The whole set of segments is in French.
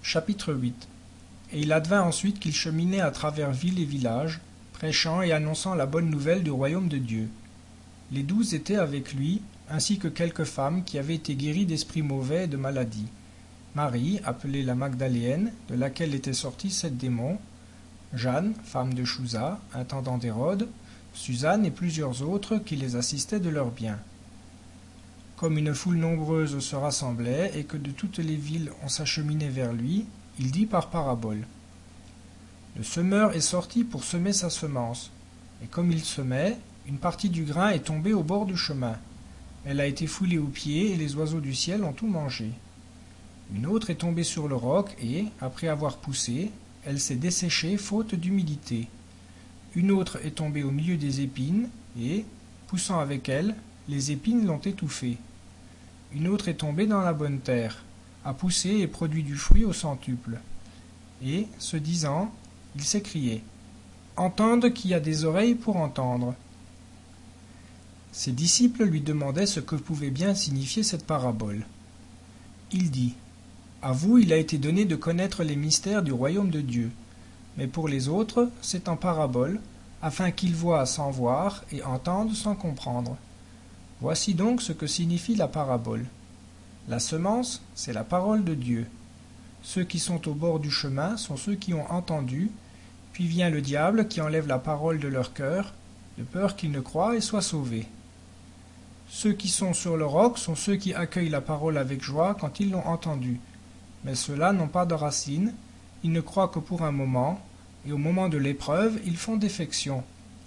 Chapitre 8. Et il advint ensuite qu'il cheminait à travers villes et villages, prêchant et annonçant la bonne nouvelle du royaume de Dieu. Les 12 étaient avec lui, ainsi que quelques femmes qui avaient été guéries d'esprits mauvais et de maladies. Marie, appelée la Magdaléenne, de laquelle étaient sortis 7 démons, Jeanne, femme de Chouza, intendant d'Hérode, Suzanne et plusieurs autres qui les assistaient de leurs biens. Comme une foule nombreuse se rassemblait et que de toutes les villes on s'acheminait vers lui, il dit par parabole. Le semeur est sorti pour semer sa semence, et comme il semait, une partie du grain est tombée au bord du chemin. Elle a été foulée aux pieds et les oiseaux du ciel ont tout mangé. Une autre est tombée sur le roc et, après avoir poussé, elle s'est desséchée faute d'humidité. Une autre est tombée au milieu des épines et, poussant avec elle, les épines l'ont étouffée. Une autre est tombée dans la bonne terre, a poussé et produit du fruit au centuple. Et, se disant, il s'écriait « Entende qui a des oreilles pour entendre ». Ses disciples lui demandaient ce que pouvait bien signifier cette parabole. Il dit « À vous il a été donné de connaître les mystères du royaume de Dieu, mais pour les autres c'est en parabole, afin qu'ils voient sans voir et entendent sans comprendre. Voici donc ce que signifie la parabole. La semence, c'est la parole de Dieu. Ceux qui sont au bord du chemin sont ceux qui ont entendu, puis vient le diable qui enlève la parole de leur cœur, de peur qu'ils ne croient et soient sauvés. Ceux qui sont sur le roc sont ceux qui accueillent la parole avec joie quand ils l'ont entendue. Mais ceux-là n'ont pas de racines, ils ne croient que pour un moment, et au moment de l'épreuve, ils font défection.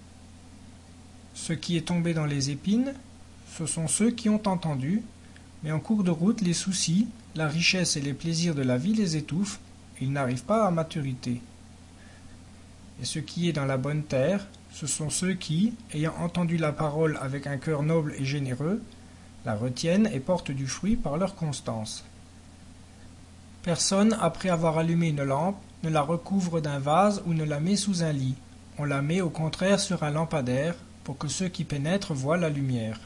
Ce qui est tombé dans les épines, ce sont ceux qui ont entendu, mais en cours de route, les soucis, la richesse et les plaisirs de la vie les étouffent, et ils n'arrivent pas à maturité. Et ce qui est dans la bonne terre, ce sont ceux qui, ayant entendu la parole avec un cœur noble et généreux, la retiennent et portent du fruit par leur constance. Personne, après avoir allumé une lampe, ne la recouvre d'un vase ou ne la met sous un lit. On la met au contraire sur un lampadaire, pour que ceux qui pénètrent voient la lumière.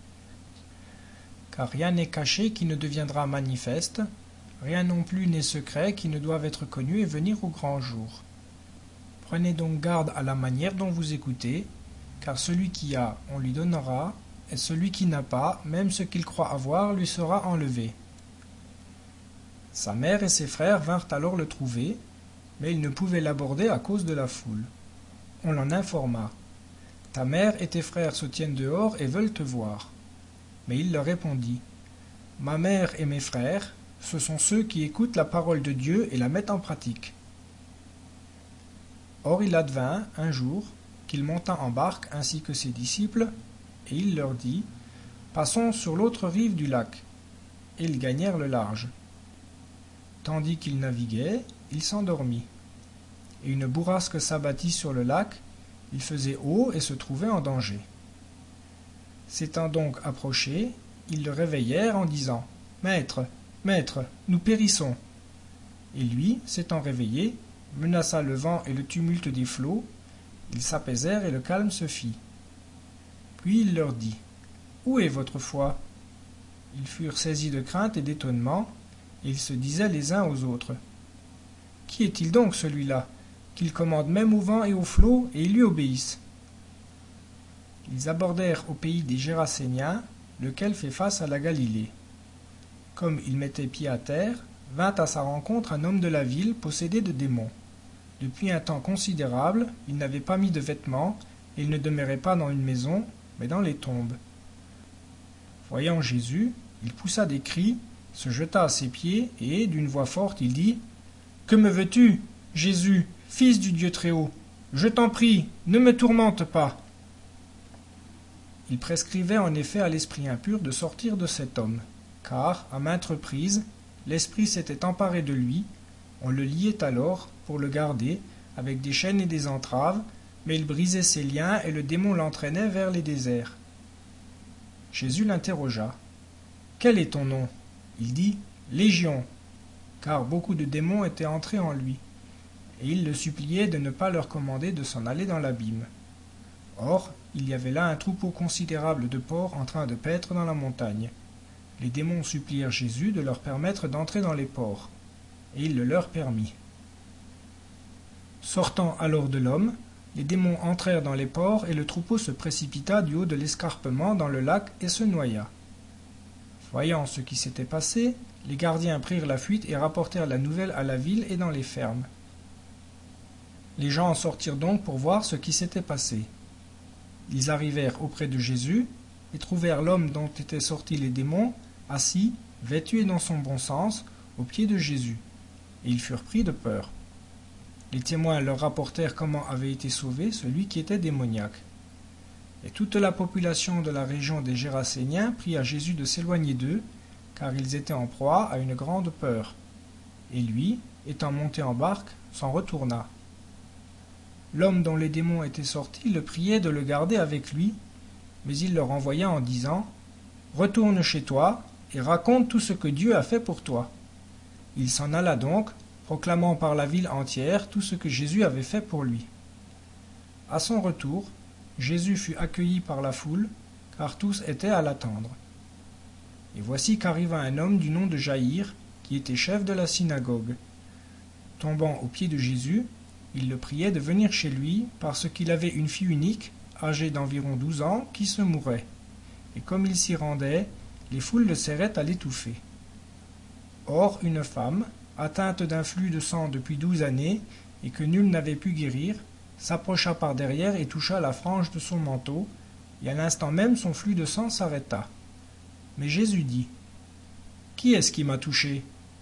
Car rien n'est caché qui ne deviendra manifeste, rien non plus n'est secret qui ne doive être connu et venir au grand jour. Prenez donc garde à la manière dont vous écoutez, car celui qui a, on lui donnera, et celui qui n'a pas, même ce qu'il croit avoir, lui sera enlevé. Sa mère et ses frères vinrent alors le trouver, mais ils ne pouvaient l'aborder à cause de la foule. On l'en informa. Ta mère et tes frères se tiennent dehors et veulent te voir. Mais il leur répondit, ma mère et mes frères, ce sont ceux qui écoutent la parole de Dieu et la mettent en pratique. Or il advint, un jour, qu'il monta en barque ainsi que ses disciples, et il leur dit, passons sur l'autre rive du lac. Et ils gagnèrent le large. Tandis qu'il naviguait, il s'endormit. Et une bourrasque s'abattit sur le lac, il faisait haut et se trouvait en danger. S'étant donc approchés, ils le réveillèrent en disant « Maître, maître, nous périssons !» Et lui, s'étant réveillé, menaça le vent et le tumulte des flots, ils s'apaisèrent et le calme se fit. Puis il leur dit « Où est votre foi ?» Ils furent saisis de crainte et d'étonnement, et ils se disaient les uns aux autres « Qui est-il donc celui-là, qu'il commande même au vent et aux flots, et ils lui obéissent ?» Ils abordèrent au pays des Géraséniens, lequel fait face à la Galilée. Comme il mettait pied à terre, vint à sa rencontre un homme de la ville possédé de démons. Depuis un temps considérable, il n'avait pas mis de vêtements, et il ne demeurait pas dans une maison, mais dans les tombes. Voyant Jésus, il poussa des cris, se jeta à ses pieds, et, d'une voix forte, il dit « Que me veux-tu, Jésus, fils du Dieu Très-Haut? Je t'en prie, ne me tourmente pas !» Il prescrivait en effet à l'esprit impur de sortir de cet homme, car, à maintes reprises, l'esprit s'était emparé de lui, on le liait alors, pour le garder, avec des chaînes et des entraves, mais il brisait ses liens et le démon l'entraînait vers les déserts. Jésus l'interrogea. « Quel est ton nom ?» Il dit « Légion », car beaucoup de démons étaient entrés en lui, et il le suppliait de ne pas leur commander de s'en aller dans l'abîme. Or, il y avait là un troupeau considérable de porcs en train de paître dans la montagne. Les démons supplièrent Jésus de leur permettre d'entrer dans les porcs. et il le leur permit. Sortant alors de l'homme, les démons entrèrent dans les porcs et le troupeau se précipita du haut de l'escarpement dans le lac et se noya. Voyant ce qui s'était passé, les gardiens prirent la fuite et rapportèrent la nouvelle à la ville et dans les fermes. Les gens en sortirent donc pour voir ce qui s'était passé. Ils arrivèrent auprès de Jésus et trouvèrent l'homme dont étaient sortis les démons, assis, vêtu et dans son bon sens, aux pieds de Jésus. Et ils furent pris de peur. Les témoins leur rapportèrent comment avait été sauvé celui qui était démoniaque. Et toute la population de la région des Géraséniens pria Jésus de s'éloigner d'eux, car ils étaient en proie à une grande peur. Et lui, étant monté en barque, s'en retourna. L'homme dont les démons étaient sortis le priait de le garder avec lui, mais il le renvoya en disant « Retourne chez toi et raconte tout ce que Dieu a fait pour toi. » Il s'en alla donc, proclamant par la ville entière tout ce que Jésus avait fait pour lui. À son retour, Jésus fut accueilli par la foule, car tous étaient à l'attendre. Et voici qu'arriva un homme du nom de Jaïr, qui était chef de la synagogue. Tombant aux pieds de Jésus, il le priait de venir chez lui, parce qu'il avait une fille unique, âgée d'environ 12 ans, qui se mourait. Et comme il s'y rendait, les foules le serraient à l'étouffer. Or, une femme, atteinte d'un flux de sang depuis 12 années, et que nul n'avait pu guérir, s'approcha par derrière et toucha la frange de son manteau, et à l'instant même son flux de sang s'arrêta. Mais Jésus dit « Qui est-ce qui m'a touché ?»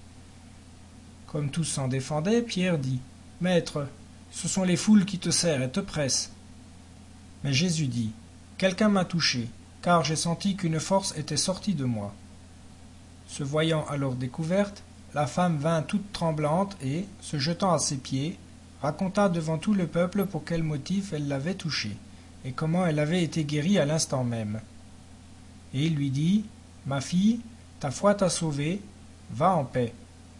Comme tous s'en défendaient, Pierre dit « Maître, ce sont les foules qui te serrent et te pressent. » Mais Jésus dit « Quelqu'un m'a touché, car j'ai senti qu'une force était sortie de moi. » Se voyant alors découverte, la femme vint toute tremblante et, se jetant à ses pieds, raconta devant tout le peuple pour quel motif elle l'avait touché, et comment elle avait été guérie à l'instant même. Et il lui dit « Ma fille, ta foi t'a sauvée, va en paix. »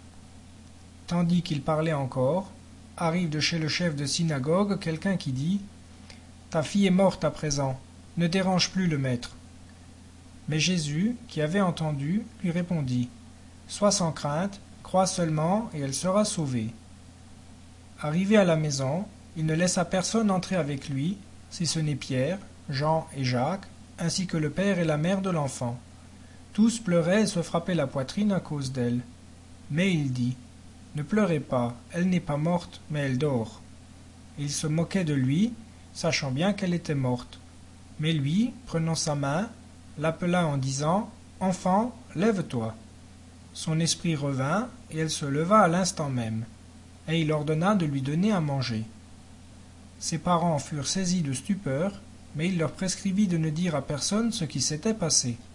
Tandis qu'il parlait encore, arrive de chez le chef de synagogue quelqu'un qui dit « Ta fille est morte à présent, ne dérange plus le maître. » Mais Jésus, qui avait entendu, lui répondit « Sois sans crainte, crois seulement, et elle sera sauvée. » Arrivé à la maison, il ne laissa personne entrer avec lui, si ce n'est Pierre, Jean et Jacques, ainsi que le père et la mère de l'enfant. Tous pleuraient et se frappaient la poitrine à cause d'elle. Mais il dit « Ne pleurez pas, elle n'est pas morte, mais elle dort. » Il se moquait de lui, sachant bien qu'elle était morte. Mais lui, prenant sa main, l'appela en disant « Enfant, lève-toi. » Son esprit revint, et elle se leva à l'instant même. Et il ordonna de lui donner à manger. Ses parents furent saisis de stupeur, mais il leur prescrivit de ne dire à personne ce qui s'était passé.